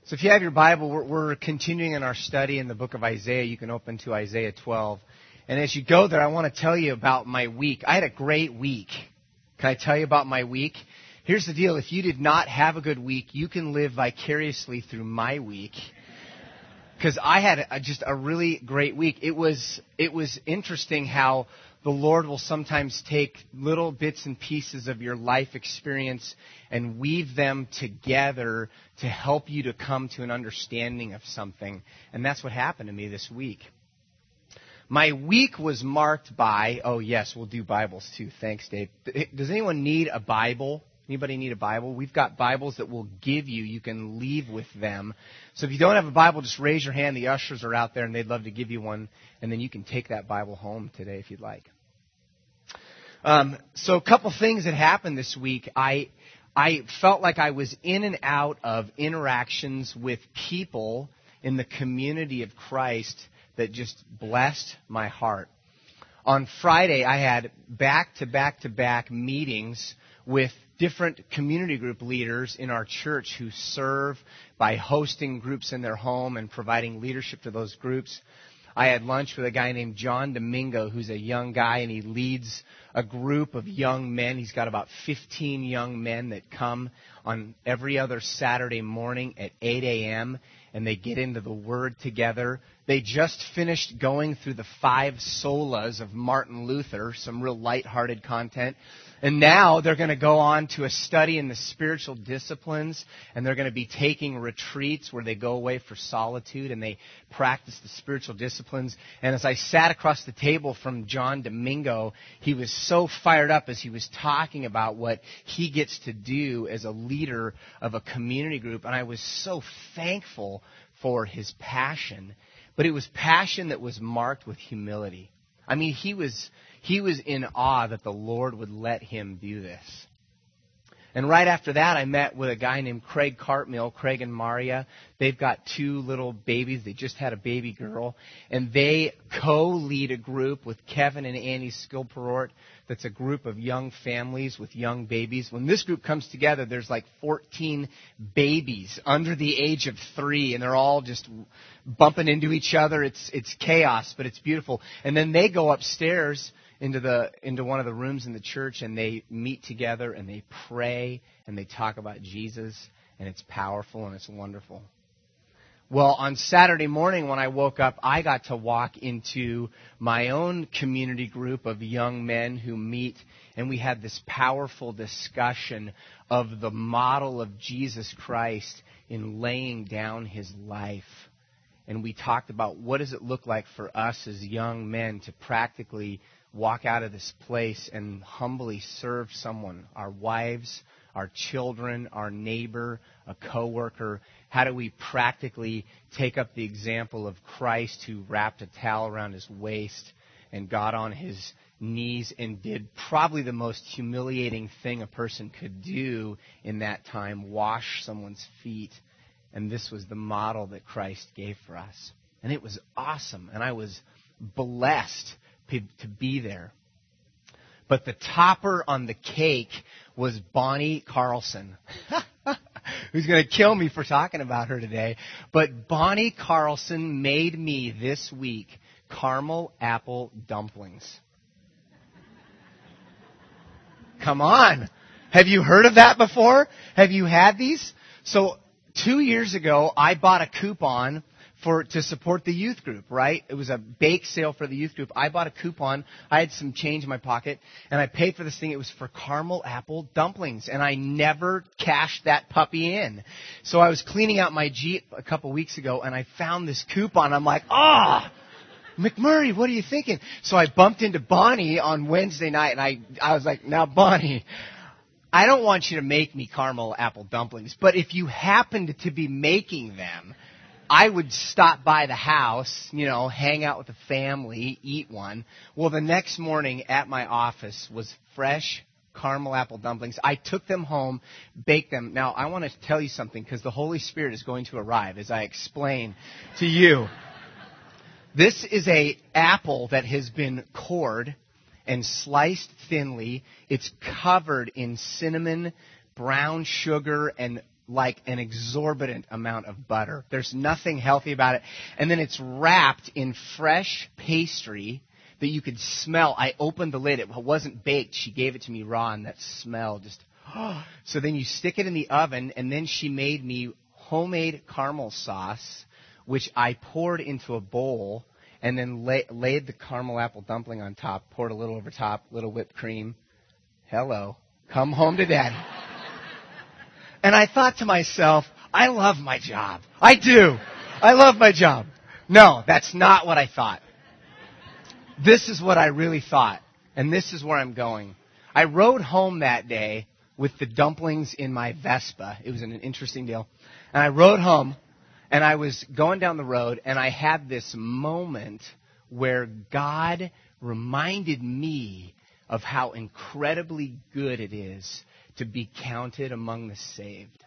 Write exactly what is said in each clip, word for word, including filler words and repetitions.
So if you have your Bible, we're, we're continuing in our study in the book of Isaiah. You can open to Isaiah twelve. And as you go there, I want to tell you about my week. I had a great week. Can I tell you about my week? Here's the deal. If you did not have a good week, you can live vicariously through my week. Because I had a, just a really great week. It was it was interesting how the Lord will sometimes take little bits and pieces of your life experience and weave them together to help you to come to an understanding of something. And that's what happened to me this week. My week was marked by, oh yes, we'll do Bibles too. Thanks, Dave. Does anyone need a Bible? Anybody need a Bible? We've got Bibles that we'll give you. You can leave with them. So if you don't have a Bible, just raise your hand. The ushers are out there, and they'd love to give you one. And then you can take that Bible home today if you'd like. Um, so a couple things that happened this week. I I felt like I was in and out of interactions with people in the community of Christ that just blessed my heart. On Friday, I had back-to-back-to-back meetings with different community group leaders in our church who serve by hosting groups in their home and providing leadership to those groups. I had lunch with a guy named John Domingo, who's a young guy, and he leads a group of young men. He's got about fifteen young men that come on every other Saturday morning at eight a.m., and they get into the Word together. They just finished going through the five solas of Martin Luther, some real lighthearted content. And now they're going to go on to a study in the spiritual disciplines, and they're going to be taking retreats where they go away for solitude and they practice the spiritual disciplines. And as I sat across the table from John Domingo, he was so fired up as he was talking about what he gets to do as a leader of a community group. And I was so thankful for his passion. But it was passion that was marked with humility. I mean, he was he was in awe that the Lord would let him do this. And right after that, I met with a guy named Craig Cartmill, Craig and Maria. They've got two little babies. They just had a baby girl. And they co-lead a group with Kevin and Annie Skilperort that's a group of young families with young babies. When this group comes together, there's like fourteen babies under the age of three, and they're all just bumping into each other. It's it's chaos, but it's beautiful. And then they go upstairs into the into one of the rooms in the church, and they meet together, and they pray, and they talk about Jesus, and it's powerful, and it's wonderful. Well, on Saturday morning when I woke up, I got to walk into my own community group of young men who meet, and we had this powerful discussion of the model of Jesus Christ in laying down his life. And we talked about what does it look like for us as young men to practically walk out of this place and humbly serve someone, our wives, our children, our neighbor, a coworker. How do we practically take up the example of Christ who wrapped a towel around his waist and got on his knees and did probably the most humiliating thing a person could do in that time, wash someone's feet. And this was the model that Christ gave for us. And it was awesome. And I was blessed to be there. But the topper on the cake was Bonnie Carlson, who's going to kill me for talking about her today. But Bonnie Carlson made me this week caramel apple dumplings. Come on. Have you heard of that before? Have you had these? So two years ago, I bought a coupon for to support the youth group, right? It was a bake sale for the youth group. I bought a coupon. I had some change in my pocket, and I paid for this thing. It was for caramel apple dumplings, and I never cashed that puppy in. So I was cleaning out my Jeep a couple weeks ago, and I found this coupon. I'm like, ah, oh, McMurray, what are you thinking? So I bumped into Bonnie on Wednesday night, and I, I was like, now, Bonnie, I don't want you to make me caramel apple dumplings, but if you happened to be making them, I would stop by the house, you know, hang out with the family, eat one. Well, the next morning at my office was fresh caramel apple dumplings. I took them home, baked them. Now, I want to tell you something because the Holy Spirit is going to arrive as I explain to you. This is a apple that has been cored and sliced thinly. It's covered in cinnamon, brown sugar, and like an exorbitant amount of butter. There's nothing healthy about it. And then it's wrapped in fresh pastry that you could smell. I opened the lid. It wasn't baked. She gave it to me raw, and that smell just... So then you stick it in the oven, and then she made me homemade caramel sauce, which I poured into a bowl, and then lay, laid the caramel apple dumpling on top, poured a little over top, little whipped cream. Hello. Come home to daddy. And I thought to myself, I love my job. I do. I love my job. No, that's not what I thought. This is what I really thought, and this is where I'm going. I rode home that day with the dumplings in my Vespa. It was an interesting deal. And I rode home, and I was going down the road, and I had this moment where God reminded me of how incredibly good it is to be counted among the saved.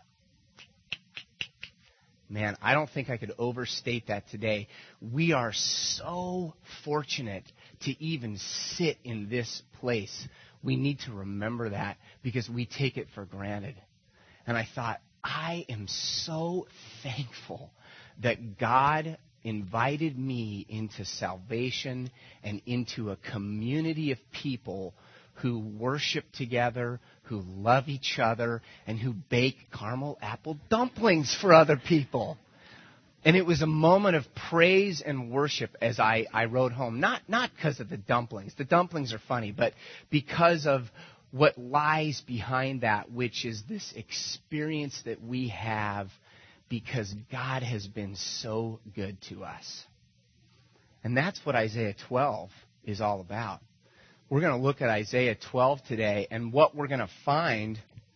Man, I don't think I could overstate that today. We are so fortunate to even sit in this place. We need to remember that because we take it for granted. And I thought, I am so thankful that God invited me into salvation and into a community of people who worship together, who love each other, and who bake caramel apple dumplings for other people. And it was a moment of praise and worship as I, I rode home. Not not because of the dumplings. The dumplings are funny, but because of what lies behind that, which is this experience that we have because God has been so good to us. And that's what Isaiah twelve is all about. We're going to look at Isaiah twelve today, and what we're going to find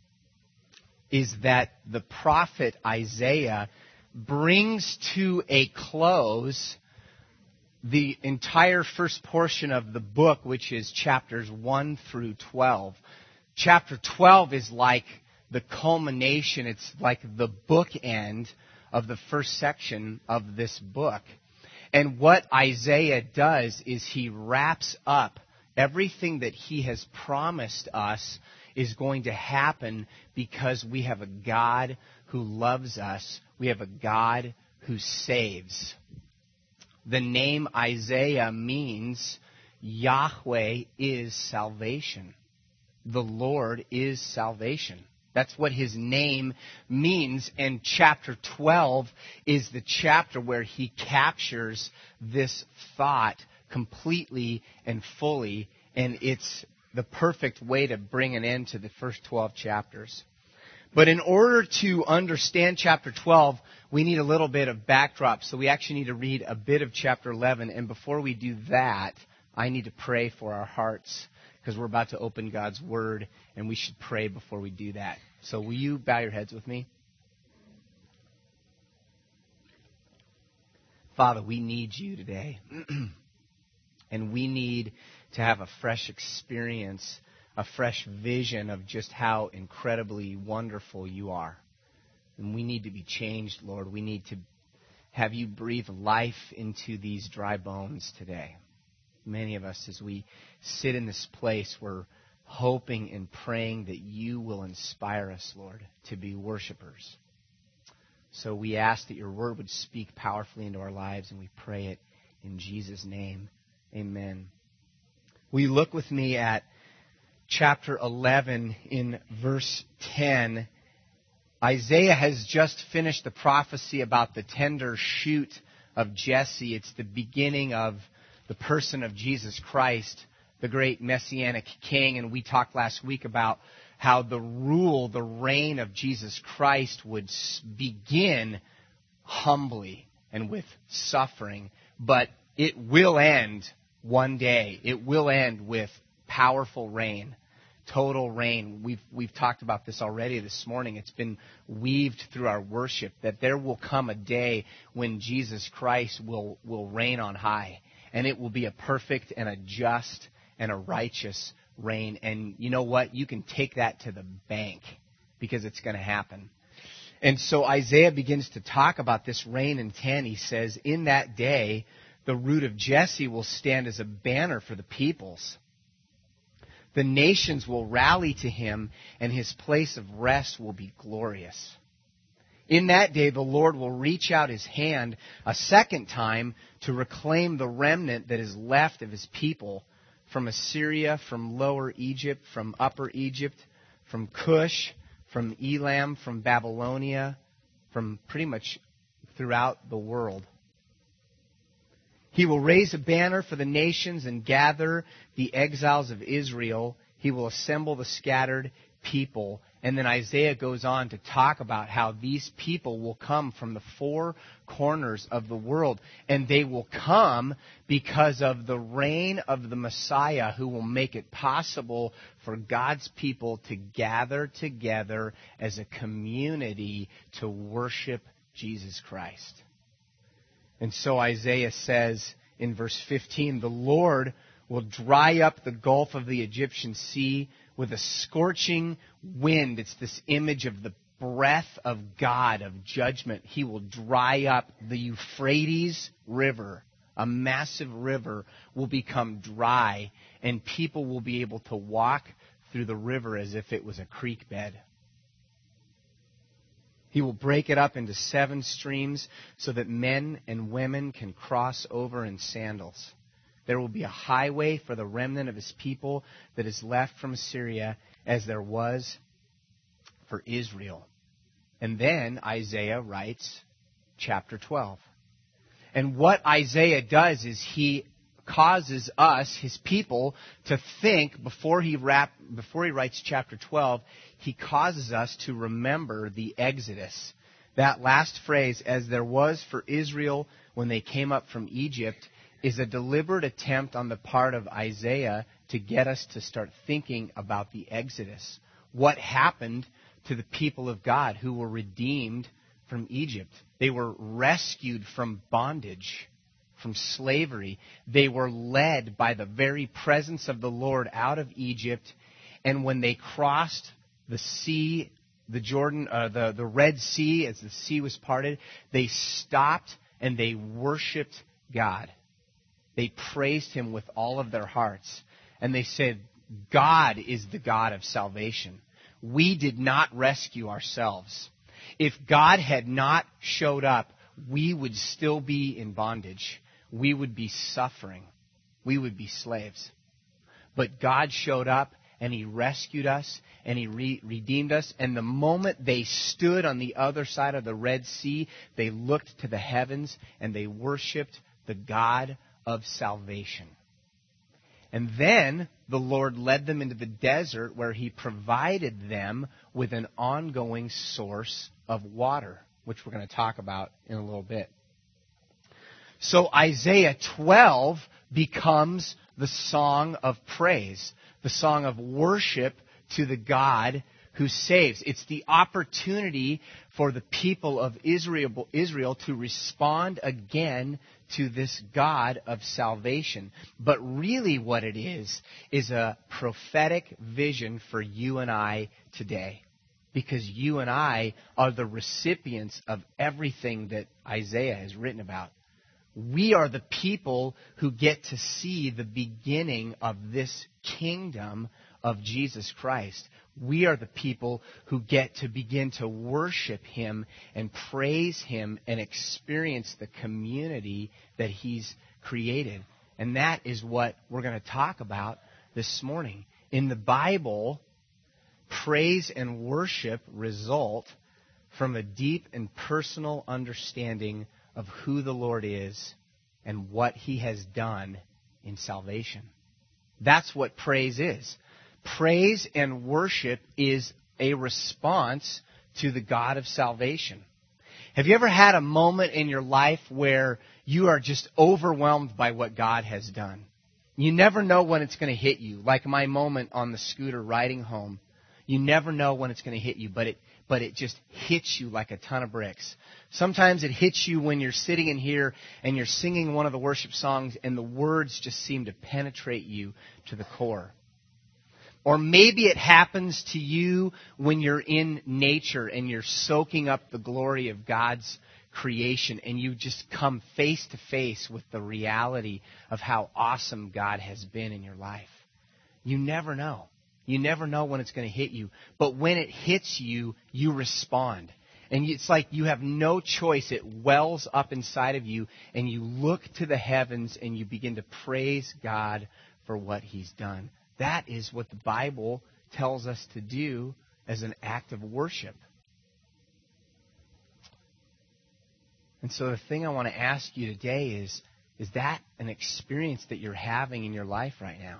is that the prophet Isaiah brings to a close the entire first portion of the book, which is chapters one through twelve. Chapter twelve is like the culmination. It's like the bookend of the first section of this book. And what Isaiah does is he wraps up everything that he has promised us is going to happen because we have a God who loves us. We have a God who saves. The name Isaiah means Yahweh is salvation. The Lord is salvation. That's what his name means. And chapter twelve is the chapter where he captures this thought completely and fully. And it's the perfect way to bring an end to the first twelve chapters. But in order to understand chapter twelve, we need a little bit of backdrop. So we actually need to read a bit of chapter eleven. And before we do that, I need to pray for our hearts because we're about to open God's Word, and we should pray before we do that. So will you bow your heads with me? Father, we need you today. And we need to have a fresh experience, a fresh vision of just how incredibly wonderful you are. And we need to be changed, Lord. We need to have you breathe life into these dry bones today. Many of us, as we sit in this place, we're hoping and praying that you will inspire us, Lord, to be worshipers. So we ask that your word would speak powerfully into our lives, and we pray it in Jesus' name. Amen. Will you look with me at chapter eleven in verse ten? Isaiah has just finished the prophecy about the tender shoot of Jesse. It's the beginning of the person of Jesus Christ, the great Messianic King. And we talked last week about how the rule, the reign of Jesus Christ would begin humbly and with suffering, but it will end one day. It will end with powerful reign, total reign. We've we've talked about this already this morning. It's been weaved through our worship that there will come a day when Jesus Christ will, will reign on high. And it will be a perfect and a just and a righteous reign. And you know what? You can take that to the bank because it's going to happen. And so Isaiah begins to talk about this reign in ten. He says, in that day, the root of Jesse will stand as a banner for the peoples. The nations will rally to him, and his place of rest will be glorious. In that day, the Lord will reach out his hand a second time to reclaim the remnant that is left of his people from Assyria, from Lower Egypt, from Upper Egypt, from Cush, from Elam, from Babylonia, from pretty much throughout the world. He will raise a banner for the nations and gather the exiles of Israel. He will assemble the scattered people. And then Isaiah goes on to talk about how these people will come from the four corners of the world. And they will come because of the reign of the Messiah, who will make it possible for God's people to gather together as a community to worship Jesus Christ. And so Isaiah says in verse fifteen, the Lord will dry up the gulf of the Egyptian sea with a scorching wind. It's this image of the breath of God, of judgment. He will dry up the Euphrates River. A massive river will become dry, and people will be able to walk through the river as if it was a creek bed. He will break it up into seven streams so that men and women can cross over in sandals. There will be a highway for the remnant of his people that is left from Assyria, as there was for Israel. And then Isaiah writes chapter twelve. And what Isaiah does is he causes us, his people, to think before he wrap, before he writes chapter twelve, he causes us to remember the Exodus. That last phrase, as there was for Israel when they came up from Egypt, is a deliberate attempt on the part of Isaiah to get us to start thinking about the Exodus. What happened to the people of God who were redeemed from Egypt? They were rescued from bondage, from slavery. They were led by the very presence of the Lord out of Egypt. And when they crossed the sea, the Jordan, uh, the, the Red Sea, as the sea was parted, they stopped and they worshiped God. They praised him with all of their hearts. And they said, God is the God of salvation. We did not rescue ourselves. If God had not showed up, we would still be in bondage. We would be suffering. We would be slaves. But God showed up, and he rescued us, and he re- redeemed us. And the moment they stood on the other side of the Red Sea, they looked to the heavens, and they worshiped the God of salvation. And then the Lord led them into the desert, where he provided them with an ongoing source of water, which we're going to talk about in a little bit. So Isaiah twelve becomes the song of praise, the song of worship to the God who saves. It's the opportunity for the people of Israel, Israel to respond again to this God of salvation. But really what it is, is a prophetic vision for you and I today. Because you and I are the recipients of everything that Isaiah has written about. We are the people who get to see the beginning of this kingdom of Jesus Christ. We are the people who get to begin to worship him and praise him and experience the community that he's created. And that is what we're going to talk about this morning. In the Bible, praise and worship result from a deep and personal understanding of who the Lord is and what he has done in salvation. That's what praise is. Praise and worship is a response to the God of salvation. Have you ever had a moment in your life where you are just overwhelmed by what God has done? You never know when it's going to hit you, like my moment on the scooter riding home. You never know when it's going to hit you, but it but it just hits you like a ton of bricks. Sometimes it hits you when you're sitting in here and you're singing one of the worship songs and the words just seem to penetrate you to the core. Or maybe it happens to you when you're in nature and you're soaking up the glory of God's creation and you just come face to face with the reality of how awesome God has been in your life. You never know. You never know when it's going to hit you. But when it hits you, you respond. And it's like you have no choice. It wells up inside of you, and you look to the heavens, and you begin to praise God for what He's done. That is what the Bible tells us to do as an act of worship. And so the thing I want to ask you today is, is that an experience that you're having in your life right now?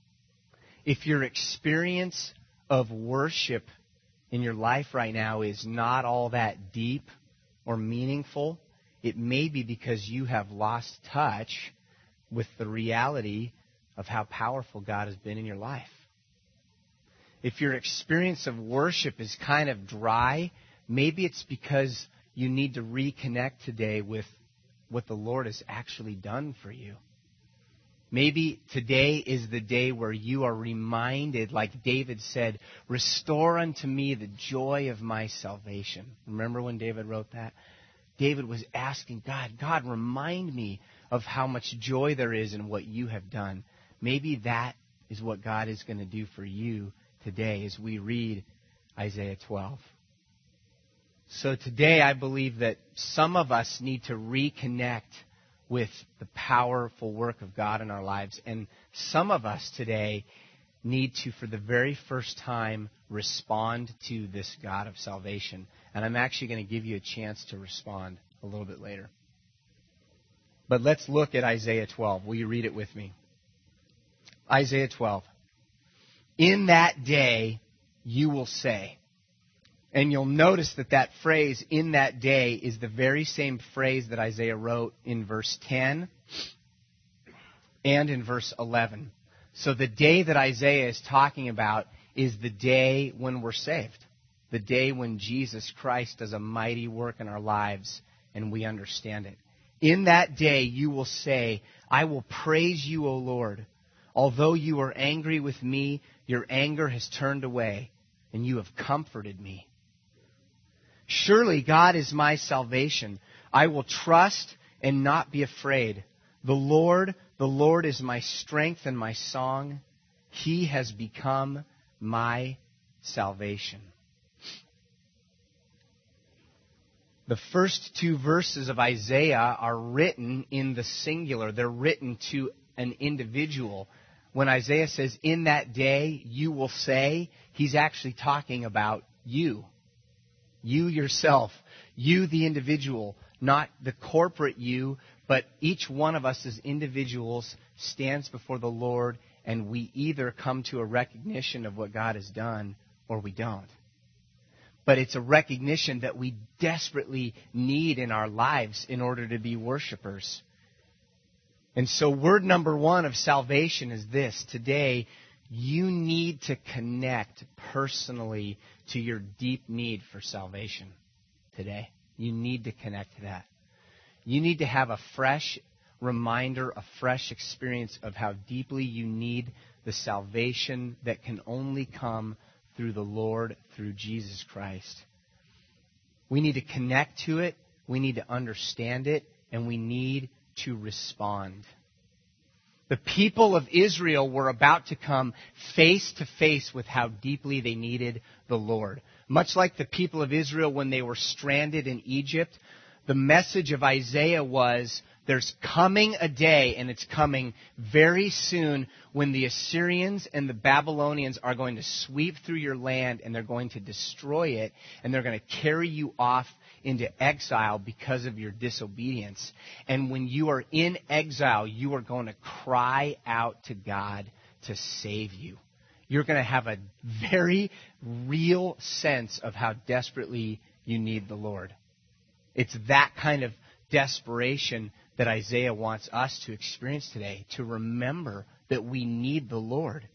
If your experience of worship in your life right now is not all that deep or meaningful, it may be because you have lost touch with the reality of how powerful God has been in your life. If your experience of worship is kind of dry, maybe it's because you need to reconnect today with what the Lord has actually done for you. Maybe today is the day where you are reminded, like David said, restore unto me the joy of my salvation. Remember when David wrote that? David was asking God, God, remind me of how much joy there is in what you have done. Maybe that is what God is going to do for you today as we read Isaiah twelve. So today I believe that some of us need to reconnect with the powerful work of God in our lives. And some of us today need to, for the very first time, respond to this God of salvation. And I'm actually going to give you a chance to respond a little bit later. But let's look at Isaiah twelve. Will you read it with me? Isaiah twelve. In that day you will say. And you'll notice that that phrase, in that day, is the very same phrase that Isaiah wrote in verse ten and in verse eleven. So the day that Isaiah is talking about is the day when we're saved. The day when Jesus Christ does a mighty work in our lives and we understand it. In that day you will say, I will praise you, O Lord. Although you are angry with me, your anger has turned away, and you have comforted me. Surely God is my salvation. I will trust and not be afraid. The Lord, the Lord is my strength and my song. He has become my salvation. The first two verses of Isaiah are written in the singular. They're written to an individual. When Isaiah says, in that day you will say, he's actually talking about you. You yourself, you the individual, not the corporate you, but each one of us as individuals stands before the Lord, and we either come to a recognition of what God has done or we don't. But it's a recognition that we desperately need in our lives in order to be worshipers. And so word number one of salvation is this. Today, you need to connect personally to your deep need for salvation today. You need to connect to that. You need to have a fresh reminder, a fresh experience of how deeply you need the salvation that can only come through the Lord, through Jesus Christ. We need to connect to it, we need to understand it, and we need to respond. The people of Israel were about to come face to face with how deeply they needed the Lord. Much like the people of Israel when they were stranded in Egypt, the message of Isaiah was, there's coming a day, and it's coming very soon, when the Assyrians and the Babylonians are going to sweep through your land, and they're going to destroy it, and they're going to carry you off into exile because of your disobedience. And when you are in exile, you are going to cry out to God to save you. You're going to have a very real sense of how desperately you need the Lord. It's that kind of desperation that Isaiah wants us to experience today, to remember that we need the Lord.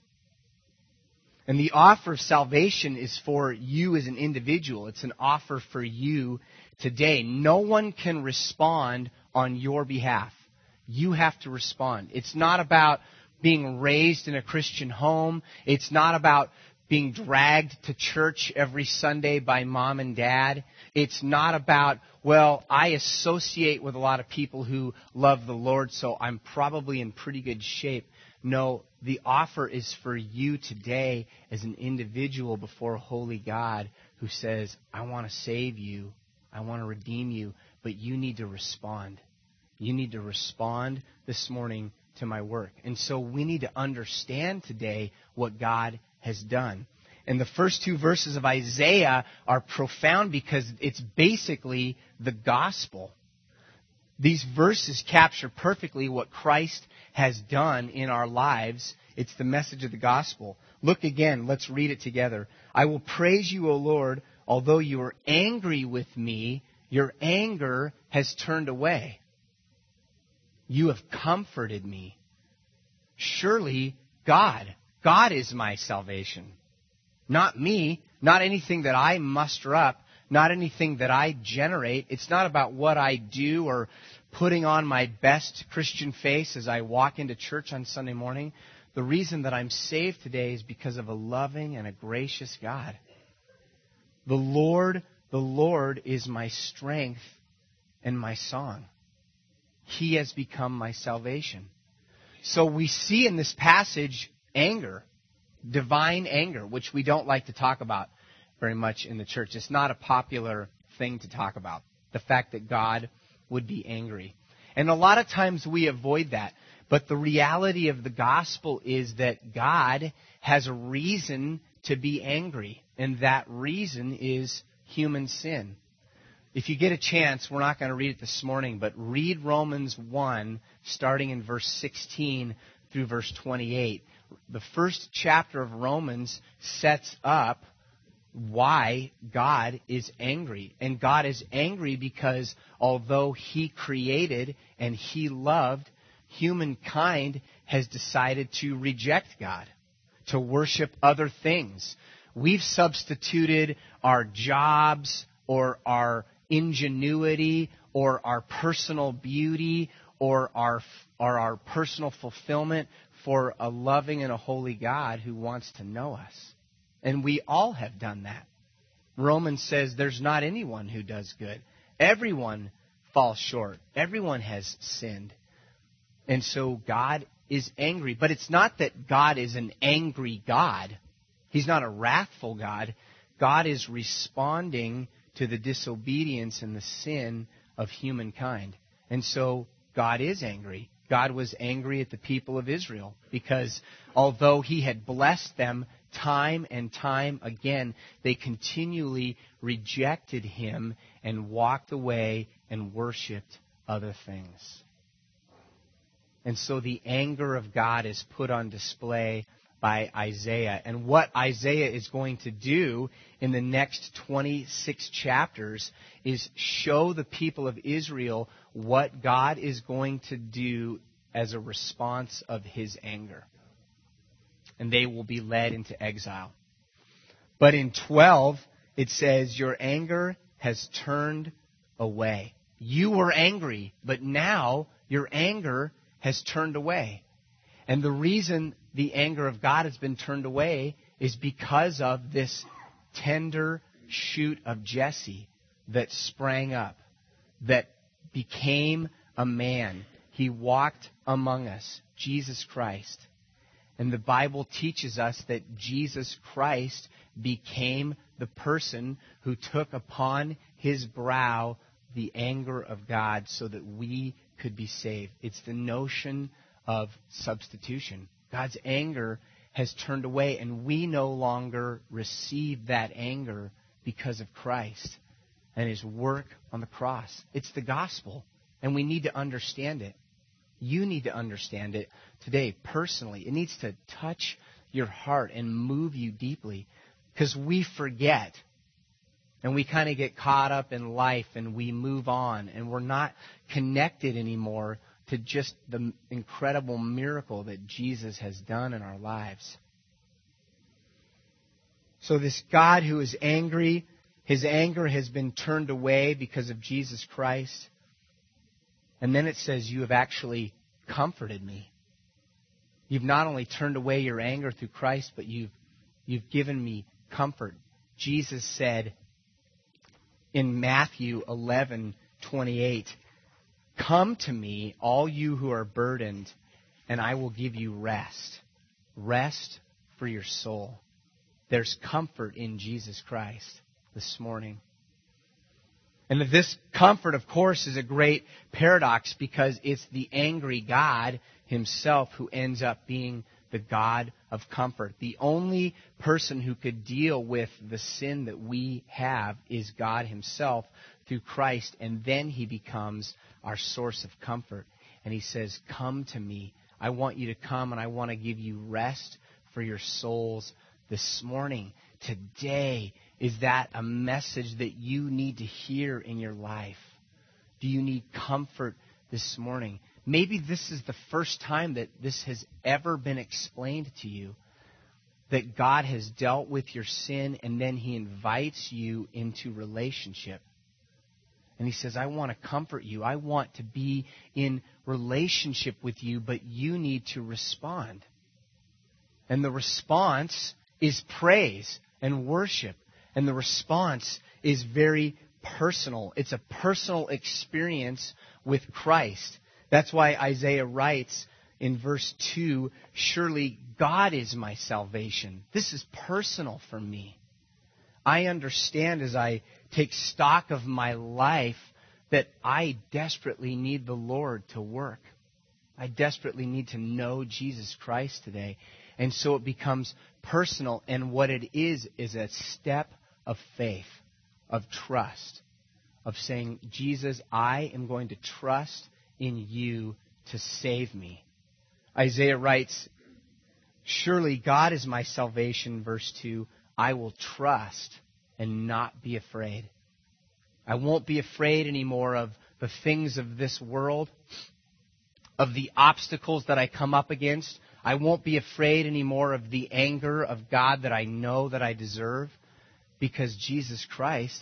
And the offer of salvation is for you as an individual. It's an offer for you today. No one can respond on your behalf. You have to respond. It's not about being raised in a Christian home. It's not about being dragged to church every Sunday by mom and dad. It's not about, well, I associate with a lot of people who love the Lord, so I'm probably in pretty good shape. No, the offer is for you today as an individual before a holy God who says, I want to save you I want to redeem you, but you need to respond. You need to respond this morning to my work. And so we need to understand today what God has done. And the first two verses of Isaiah are profound because it's basically the gospel. These verses capture perfectly what Christ has done in our lives. It's the message of the gospel. Look again. Let's read it together. I will praise you, O Lord, although you are angry with me, your anger has turned away. You have comforted me. Surely God, God is my salvation. Not me, not anything that I muster up, not anything that I generate. It's not about what I do or putting on my best Christian face as I walk into church on Sunday morning. The reason that I'm saved today is because of a loving and a gracious God. The Lord, the Lord is my strength and my song. He has become my salvation. So we see in this passage anger, divine anger, which we don't like to talk about very much in the church. It's not a popular thing to talk about, the fact that God would be angry. And a lot of times we avoid that. But the reality of the gospel is that God has a reason to be angry, and that reason is human sin. If you get a chance, we're not going to read it this morning, but read Romans one, starting in verse sixteen through verse twenty-eight. The first chapter of Romans sets up why God is angry. And God is angry because although He created and He loved, humankind has decided to reject God, to worship other things. We've substituted our jobs or our ingenuity or our personal beauty or our or our personal fulfillment for a loving and a holy God who wants to know us. And we all have done that. Romans says there's not anyone who does good. Everyone falls short. Everyone has sinned. And so God is angry. But it's not that God is an angry God. He's not a wrathful God. God is responding to the disobedience and the sin of humankind. And so God is angry. God was angry at the people of Israel because although He had blessed them time and time again, they continually rejected Him and walked away and worshipped other things. And so the anger of God is put on display by Isaiah. And what Isaiah is going to do in the next twenty-six chapters is show the people of Israel what God is going to do as a response of His anger. And they will be led into exile. But in twelve, it says, your anger has turned away. You were angry, but now your anger has turned away. And the reason the anger of God has been turned away is because of this tender shoot of Jesse that sprang up, that became a man. He walked among us, Jesus Christ. And the Bible teaches us that Jesus Christ became the person who took upon His brow the anger of God so that we could be saved. It's the notion of substitution. God's anger has turned away, and we no longer receive that anger because of Christ and His work on the cross. It's the gospel, and we need to understand it. You need to understand it today personally. It needs to touch your heart and move you deeply because we forget and we kind of get caught up in life and we move on and we're not connected anymore to just the incredible miracle that Jesus has done in our lives. So this God who is angry, His anger has been turned away because of Jesus Christ. And then it says, you have actually comforted me. You've not only turned away your anger through Christ, but you've, you've given me comfort. Jesus said in Matthew eleven twenty-eight, come to me, all you who are burdened, and I will give you rest. Rest for your soul. There's comfort in Jesus Christ this morning. And this comfort, of course, is a great paradox because it's the angry God himself who ends up being the God of comfort. The only person who could deal with the sin that we have is God himself through Christ, and then he becomes our source of comfort. And he says, come to me. I want you to come, and I want to give you rest for your souls this morning. Today, is that a message that you need to hear in your life? Do you need comfort this morning? Maybe this is the first time that this has ever been explained to you, that God has dealt with your sin and then he invites you into relationship. And he says, I want to comfort you. I want to be in relationship with you, but you need to respond. And the response is praise and worship. And the response is very personal. It's a personal experience with Christ. That's why Isaiah writes in verse two, surely God is my salvation. This is personal for me. I understand as I take stock of my life that I desperately need the Lord to work. I desperately need to know Jesus Christ today. And so it becomes personal. And what it is, is a step of faith, of trust, of saying, Jesus, I am going to trust in you to save me. Isaiah writes, surely God is my salvation, verse two. I will trust and not be afraid. I won't be afraid anymore of the things of this world, of the obstacles that I come up against. I won't be afraid anymore of the anger of God that I know that I deserve, because Jesus Christ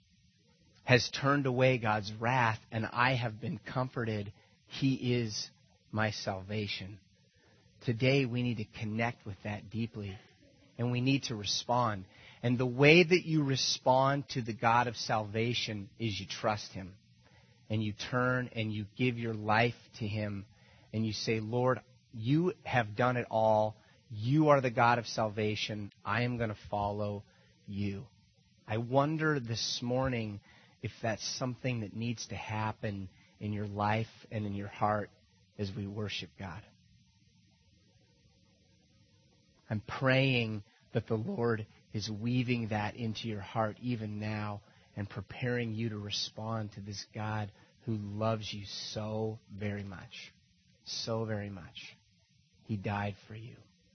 has turned away God's wrath, and I have been comforted. He is my salvation. Today we need to connect with that deeply, and we need to respond. And the way that you respond to the God of salvation is you trust him, and you turn and you give your life to him, and you say, Lord, you have done it all. You are the God of salvation. I am going to follow you. I wonder this morning if that's something that needs to happen in your life and in your heart as we worship God. I'm praying that the Lord is weaving that into your heart even now and preparing you to respond to this God who loves you so very much, so very much. He died for you.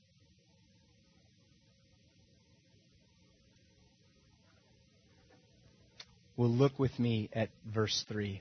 Well, look with me at verse three.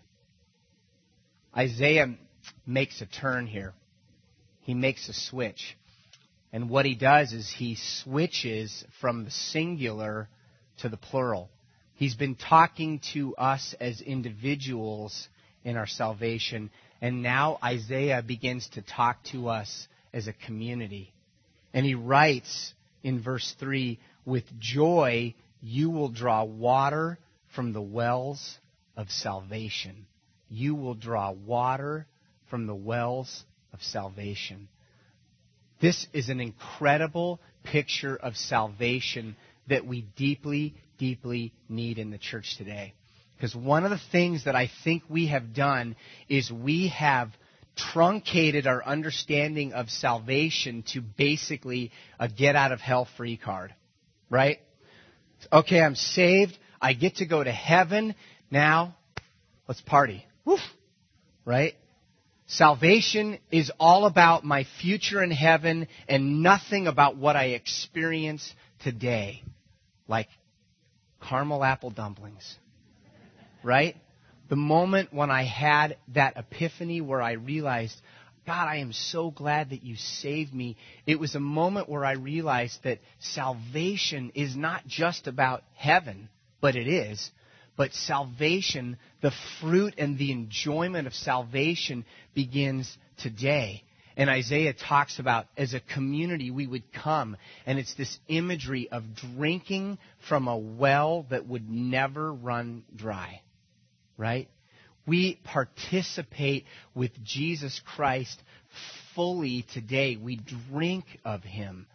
Isaiah makes a turn here. He makes a switch. And what he does is he switches from the singular to the plural. He's been talking to us as individuals in our salvation, and now Isaiah begins to talk to us as a community. And he writes in verse three, with joy you will draw water from the wells of salvation. You will draw water from the wells of salvation. This is an incredible picture of salvation that we deeply, deeply need in the church today. Because one of the things that I think we have done is we have truncated our understanding of salvation to basically a get-out-of-hell-free card. Right? Okay, I'm saved. I get to go to heaven. Now, let's party. Woo. Right? Salvation is all about my future in heaven and nothing about what I experience today. Like caramel apple dumplings. Right? The moment when I had that epiphany where I realized, God, I am so glad that you saved me. It was a moment where I realized that salvation is not just about heaven, but it is. But salvation, the fruit and the enjoyment of salvation begins today. And Isaiah talks about, as a community, we would come, and it's this imagery of drinking from a well that would never run dry. Right? We participate with Jesus Christ fully today. We drink of him.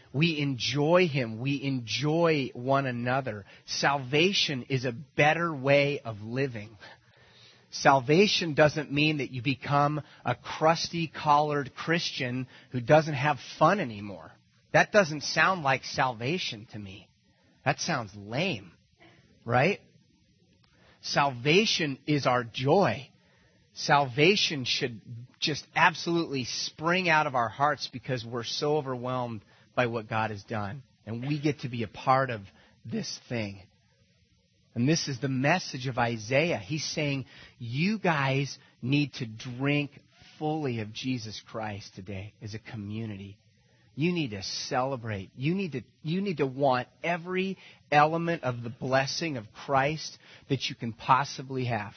We enjoy Him. We enjoy one another. Salvation is a better way of living. Salvation doesn't mean that you become a crusty-collared Christian who doesn't have fun anymore. That doesn't sound like salvation to me. That sounds lame, right? Salvation is our joy. Salvation should just absolutely spring out of our hearts because we're so overwhelmed by what God has done. And we get to be a part of this thing. And this is the message of Isaiah. He's saying, you guys need to drink fully of Jesus Christ today as a community. You need to celebrate. You need to, you need to want every element of the blessing of Christ that you can possibly have.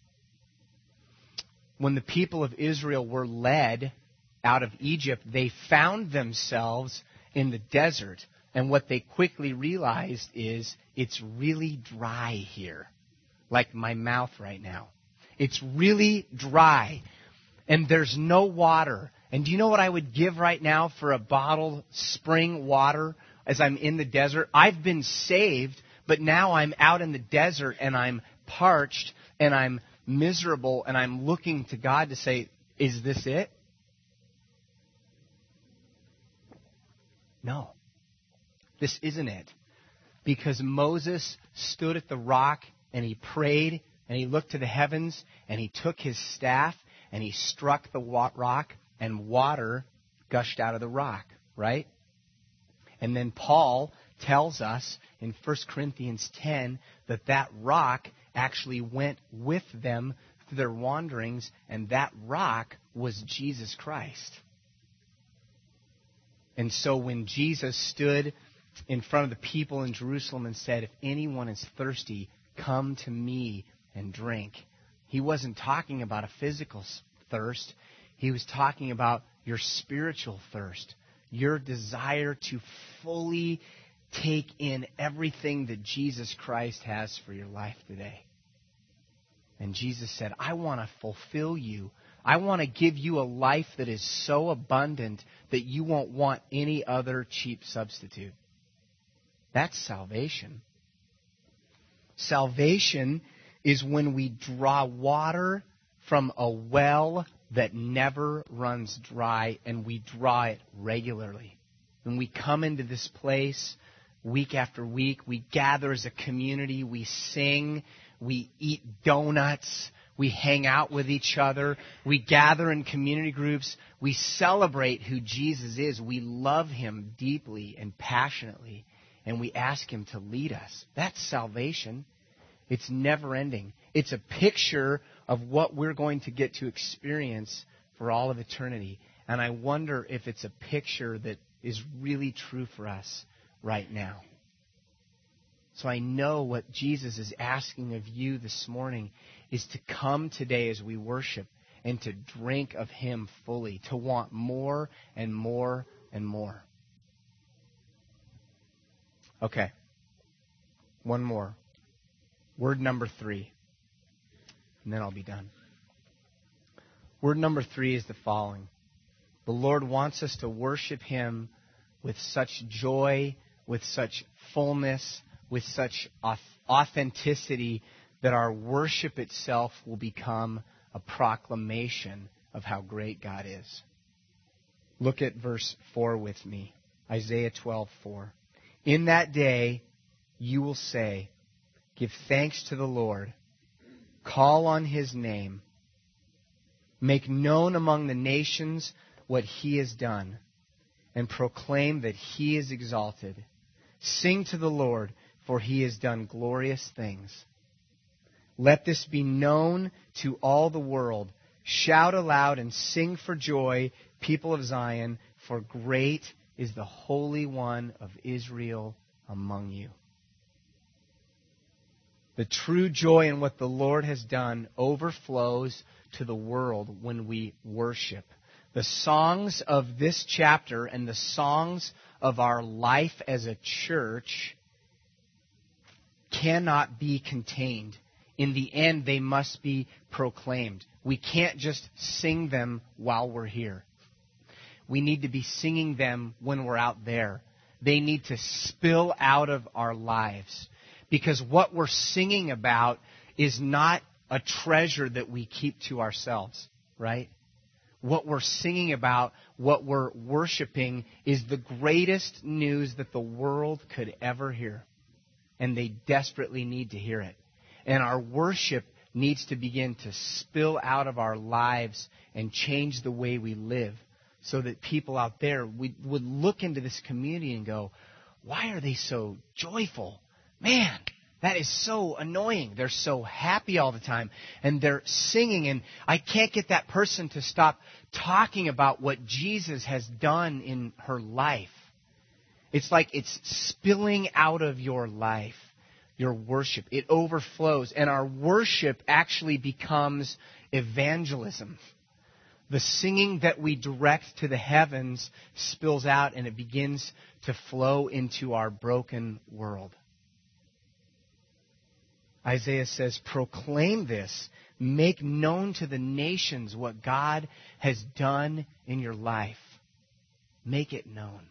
When the people of Israel were led out of Egypt, they found themselves in the desert. And what they quickly realized is it's really dry here, like my mouth right now. It's really dry, and there's no water. And do you know what I would give right now for a bottled spring water as I'm in the desert? I've been saved, but now I'm out in the desert, and I'm parched, and I'm miserable, and I'm looking to God to say, is this it? No. This isn't it. Because Moses stood at the rock and he prayed and he looked to the heavens and he took his staff and he struck the rock and water gushed out of the rock, right? And then Paul tells us in First Corinthians ten that that rock actually went with them through their wanderings, and that rock was Jesus Christ. And so when Jesus stood in front of the people in Jerusalem and said, if anyone is thirsty, come to me and drink, he wasn't talking about a physical thirst. He was talking about your spiritual thirst, your desire to fully take in everything that Jesus Christ has for your life today. And Jesus said, I want to fulfill you. I want to give you a life that is so abundant that you won't want any other cheap substitute. That's salvation. Salvation is when we draw water from a well that never runs dry, and we draw it regularly. When we come into this place week after week, we gather as a community, we sing, we eat donuts, we hang out with each other, we gather in community groups, we celebrate who Jesus is, we love Him deeply and passionately, and we ask Him to lead us. That's salvation. It's never ending. It's a picture of what we're going to get to experience for all of eternity. And I wonder if it's a picture that is really true for us right now. So I know what Jesus is asking of you this morning is to come today as we worship and to drink of Him fully, to want more and more and more. Okay. One more. Word number three. And then I'll be done. Word number three is the following. The Lord wants us to worship Him with such joy, with such fullness, with such authenticity that our worship itself will become a proclamation of how great God is. Look at verse four with me. Isaiah twelve four. In that day you will say, give thanks to the Lord, call on His name, make known among the nations what He has done, and proclaim that He is exalted. Sing to the Lord, for He has done glorious things. Let this be known to all the world. Shout aloud and sing for joy, people of Zion, for great is the Holy One of Israel among you. The true joy in what the Lord has done overflows to the world when we worship. The songs of this chapter and the songs of our life as a church cannot be contained. In the end, they must be proclaimed. We can't just sing them while we're here. We need to be singing them when we're out there. They need to spill out of our lives. Because what we're singing about is not a treasure that we keep to ourselves, right? What we're singing about, what we're worshiping, is the greatest news that the world could ever hear. And they desperately need to hear it. And our worship needs to begin to spill out of our lives and change the way we live, so that people out there would, would look into this community and go, why are they so joyful? Man, that is so annoying. They're so happy all the time. And they're singing, and I can't get that person to stop talking about what Jesus has done in her life. It's like it's spilling out of your life, your worship. It overflows, and our worship actually becomes evangelism. The singing that we direct to the heavens spills out, and it begins to flow into our broken world. Isaiah says, proclaim this. Make known to the nations what God has done in your life. Make it known.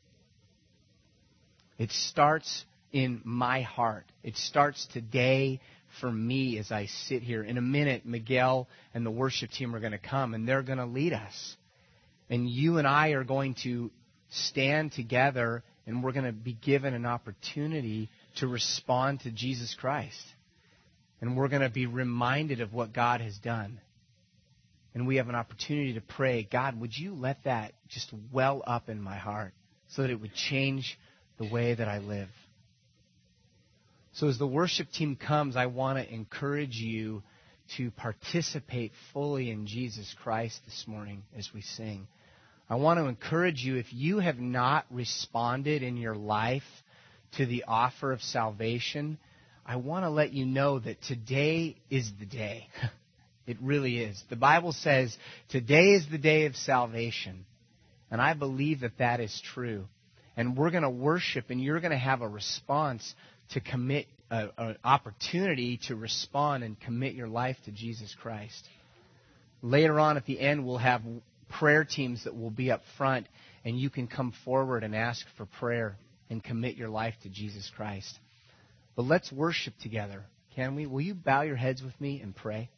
It starts in my heart. It starts today for me as I sit here. In a minute, Miguel and the worship team are going to come, and they're going to lead us. And you and I are going to stand together, and we're going to be given an opportunity to respond to Jesus Christ. And we're going to be reminded of what God has done. And we have an opportunity to pray, God, would you let that just well up in my heart so that it would change the way that I live? So as the worship team comes, I want to encourage you to participate fully in Jesus Christ this morning as we sing. I want to encourage you, if you have not responded in your life to the offer of salvation, I want to let you know that today is the day. It really is. The Bible says today is the day of salvation. And I believe that that is true. And we're going to worship, and you're going to have a response to commit, uh, an opportunity to respond and commit your life to Jesus Christ. Later on at the end, we'll have prayer teams that will be up front, and you can come forward and ask for prayer and commit your life to Jesus Christ. But let's worship together, can we? Will you bow your heads with me and pray?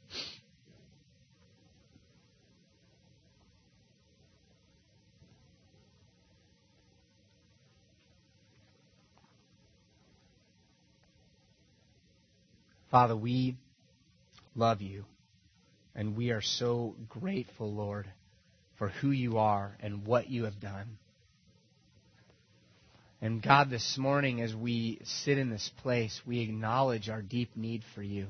Father, we love you, and we are so grateful, Lord, for who you are and what you have done. And God, this morning as we sit in this place, we acknowledge our deep need for you.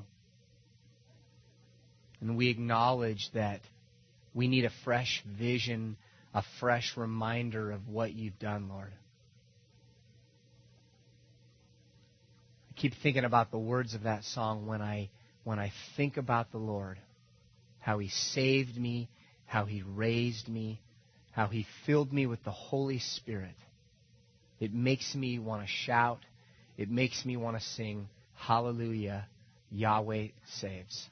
And we acknowledge that we need a fresh vision, a fresh reminder of what you've done, Lord. I keep thinking about the words of that song when I when I think about the Lord, how he saved me, how he raised me, how he filled me with the Holy Spirit. It makes me want to shout. It makes me want to sing, Hallelujah, Yahweh saves.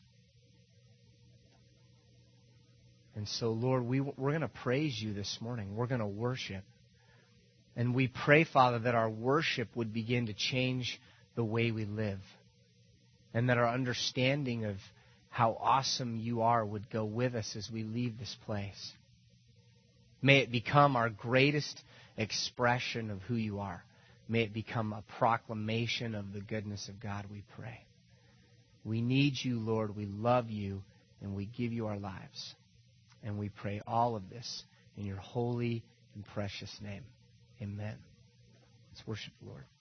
And so, Lord, we, we're going to praise you this morning. We're going to worship. And we pray, Father, that our worship would begin to change the way we live. And that our understanding of how awesome you are would go with us as we leave this place. May it become our greatest expression of who you are. May it become a proclamation of the goodness of God, we pray. We need you, Lord. We love you, and we give you our lives. And we pray all of this in your holy and precious name. Amen. Let's worship the Lord.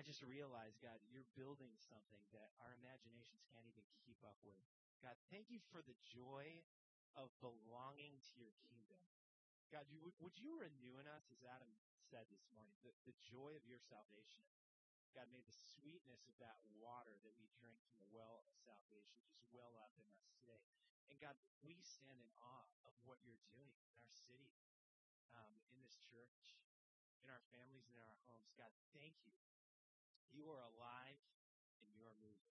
just realized, God, you're building something that our imaginations can't even keep up with. God, thank you for the joy of belonging to your kingdom. God, you, would, would you renew in us, as Adam said this morning, the, the joy of your salvation? God, may the sweetness of that water that we drink from the well of salvation just well up in us today. And God, we stand in awe of what you're doing in our city, um, in this church, in our families, and in our homes. God, thank you. You are alive and you are moving.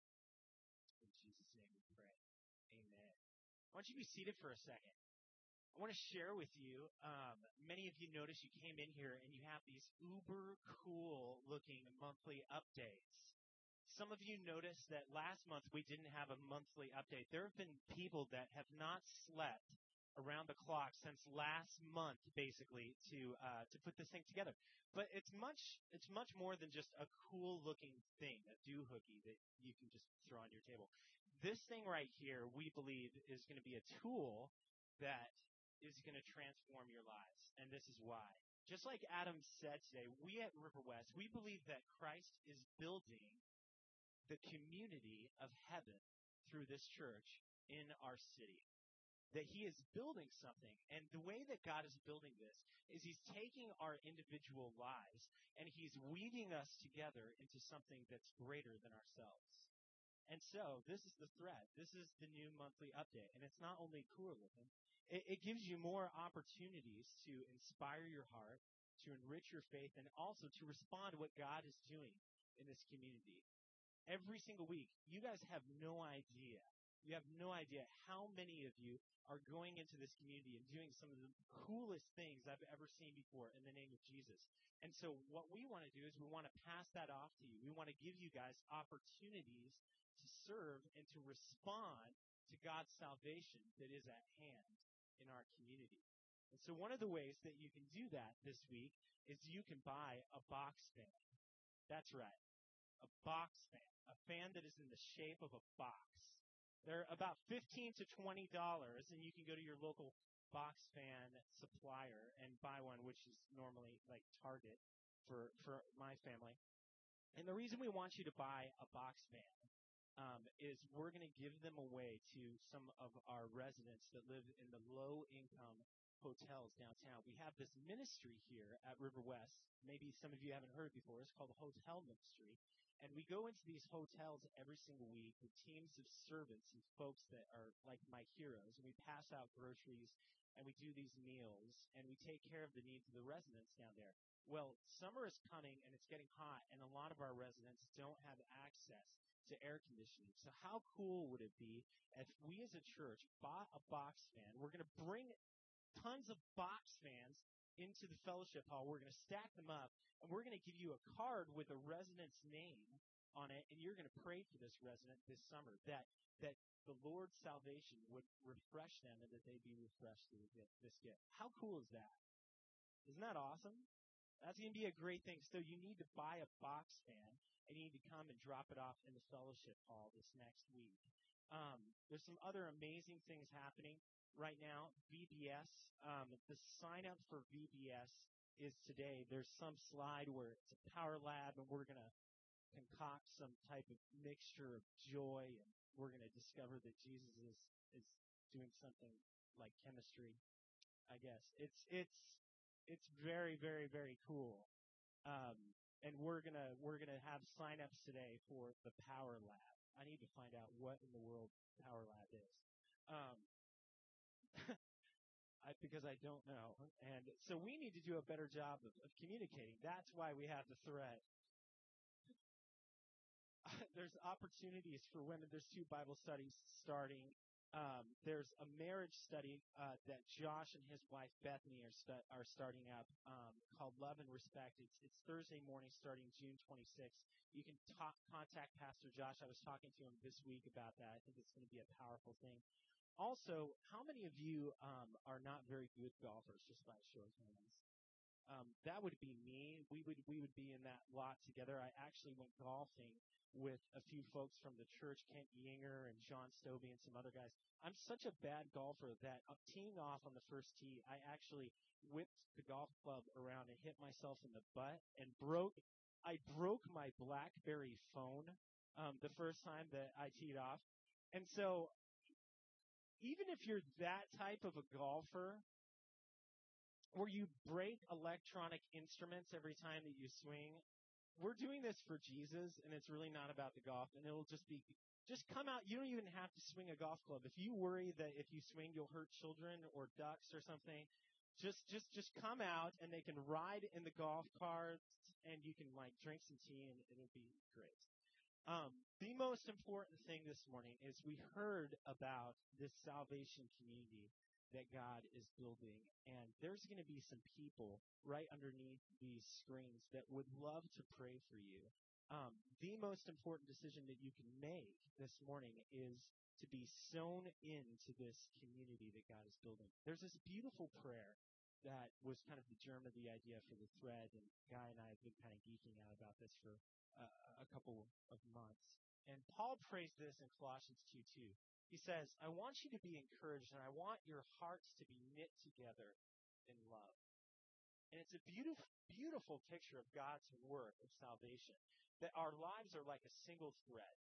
In Jesus' name we pray. Amen. I want you to be seated for a second. I want to share with you, um, many of you noticed you came in here and you have these uber cool looking monthly updates. Some of you noticed that last month we didn't have a monthly update. There have been people that have not slept around the clock since last month, basically, to uh, to put this thing together. But it's much it's much more than just a cool looking thing, a doohickey that you can just throw on your table. This thing right here, we believe, is going to be a tool that is going to transform your lives. And this is why. Just like Adam said today, we at River West, we believe that Christ is building the community of heaven through this church in our city. That he is building something. And the way that God is building this is he's taking our individual lives and he's weaving us together into something that's greater than ourselves. And so this is the thread. This is the new monthly update. And it's not only cool looking. It, it gives you more opportunities to inspire your heart, to enrich your faith, and also to respond to what God is doing in this community. Every single week, you guys have no idea. You have no idea how many of you are going into this community and doing some of the coolest things I've ever seen before in the name of Jesus. And so what we want to do is we want to pass that off to you. We want to give you guys opportunities to serve and to respond to God's salvation that is at hand in our community. And so one of the ways that you can do that this week is you can buy a box fan. That's right. A box fan. A fan that is in the shape of a box. They're about fifteen to twenty dollars, and you can go to your local box fan supplier and buy one, which is normally like Target for, for my family. And the reason we want you to buy a box fan um, is we're going to give them away to some of our residents that live in the low-income hotels downtown. We have this ministry here at River West. Maybe some of you haven't heard before. It's called the Hotel Ministry. And we go into these hotels every single week with teams of servants and folks that are like my heroes. And we pass out groceries and we do these meals and we take care of the needs of the residents down there. Well, summer is coming and it's getting hot and a lot of our residents don't have access to air conditioning. So how cool would it be if we as a church bought a box fan? We're going to bring tons of box fans into the fellowship hall. We're going to stack them up, and we're going to give you a card with a resident's name on it, and you're going to pray for this resident this summer, that that the Lord's salvation would refresh them and that they'd be refreshed through this gift. How cool is that? Isn't that awesome? That's going to be a great thing. So you need to buy a box fan, and you need to come and drop it off in the fellowship hall this next week. Um, there's some other amazing things happening right now. V B S, um, the sign up for V B S is today. There's some slide where it's a power lab and we're going to concoct some type of mixture of joy and we're going to discover that Jesus is, is doing something like chemistry, I guess. It's, it's, it's very, very, very cool. Um, and we're going to, we're going to have sign-ups today for the power lab. I need to find out what in the world power lab is. Um, I, because I don't know. And so we need to do a better job of, of communicating. That's why we have the thread. There's opportunities for women. There's two Bible studies starting. Um, there's a marriage study uh, that Josh and his wife Bethany are stu- are starting up um, called Love and Respect. It's it's Thursday morning starting June twenty-sixth. You can talk, contact Pastor Josh. I was talking to him this week about that. I think it's going to be a powerful thing. Also, how many of you um, are not very good golfers, just by a show of hands? Um, that would be me. We would we would be in that lot together. I actually went golfing with a few folks from the church, Kent Yinger and John Stovey and some other guys. I'm such a bad golfer that uh, teeing off on the first tee, I actually whipped the golf club around and hit myself in the butt and broke I broke my BlackBerry phone um, the first time that I teed off. And so even if you're that type of a golfer where you break electronic instruments every time that you swing, we're doing this for Jesus, and it's really not about the golf, and it'll just be, just come out. You don't even have to swing a golf club. If you worry that if you swing you'll hurt children or ducks or something, just just just come out, and they can ride in the golf carts, and you can like drink some tea, and it'll be great. Um, the most important thing this morning is we heard about this salvation community that God is building, and there's going to be some people right underneath these screens that would love to pray for you. Um, the most important decision that you can make this morning is to be sown into this community that God is building. There's this beautiful prayer that was kind of the germ of the idea for the thread, and Guy and I have been kind of geeking out about this for uh, a couple of months. And Paul prays this in Colossians two two. He says, I want you to be encouraged, and I want your hearts to be knit together in love. And it's a beautiful, beautiful picture of God's work of salvation, that our lives are like a single thread.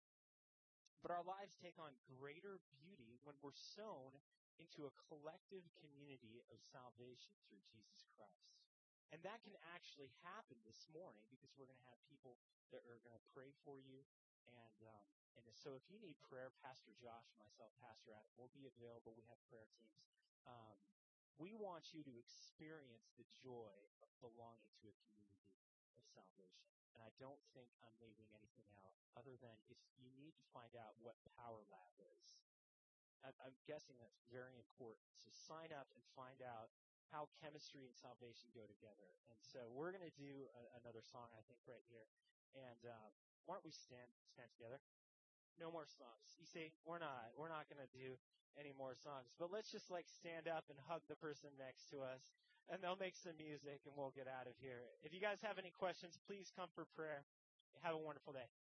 But our lives take on greater beauty when we're sown into a collective community of salvation through Jesus Christ. And that can actually happen this morning because we're going to have people that are going to pray for you. And um, and so if you need prayer, Pastor Josh and myself, Pastor Adam, will be available. We have prayer teams. Um, we want you to experience the joy of belonging to a community of salvation. And I don't think I'm leaving anything out other than if you need to find out what Power Lab is. I'm guessing that's very important. So sign up and find out how chemistry and salvation go together. And so we're going to do a, another song, I think, right here. And uh, why don't we stand stand together? No more songs. You see, we're not we're not going to do any more songs. But let's just like stand up and hug the person next to us, and they'll make some music, and we'll get out of here. If you guys have any questions, please come for prayer. Have a wonderful day.